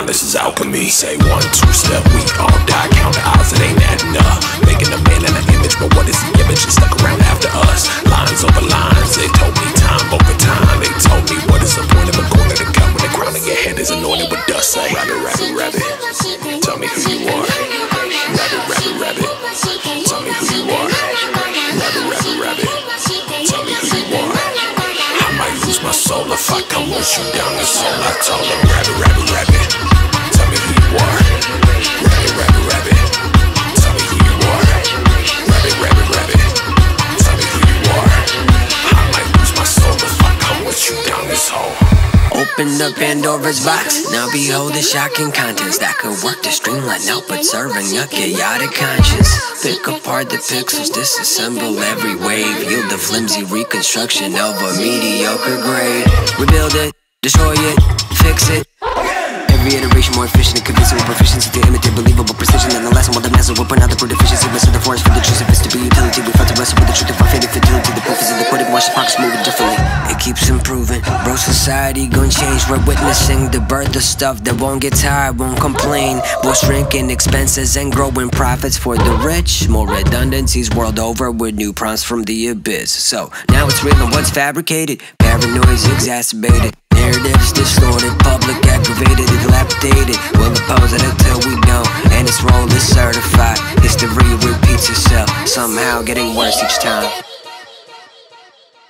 this is alchemy. Say 1, 2 step, we all die. Count the odds, it ain't adding up. Making a man in an image, but what is the image? It's stuck around after us. Lines over lines, they told me time over time. They told me what is the point of a corner to cut when the crown of your head is anointed with dust. Say rabbit, rabbit, rabbit, tell me who you are. Rabbit, rabbit, rabbit, tell me who you are. Rabbit, rabbit, rabbit, tell me who you are. I might lose my soul if I come with you down the soul. I told them rabbit, rabbit, rabbit, tell me who you are. Rabbit, rabbit, rabbit, tell me who you are. Rabbit, rabbit, rabbit, tell me who you are. I might lose my soul if I come with you down this hole. Open up Pandora's box, now behold the shocking contents that could work to streamline output, serving a chaotic conscience. Pick apart the pixels, disassemble every wave, yield the flimsy reconstruction of a mediocre grade. Rebuild it, destroy it, fix it. Every iteration more efficient and convincing with proficiency to imitate believable precision. And the last one, while the master will point out the core deficiency. Rest of the forest for the truth of it's to be utility. We fight to wrestle with the truth of our faded fertility. The proof is in the coding, watch the pockets moving differently. It keeps improving, bro, society gon' change. We're witnessing the birth of stuff that won't get tired, won't complain. We're shrinking expenses and growing profits for the rich. More redundancies world over with new prompts from the abyss. So now it's real and what's fabricated. Paranoia's exacerbated. Narratives distorted, public aggravated, dilapidated. We'll oppose it until we don't, and its role is certified. History repeats itself, somehow getting worse each time.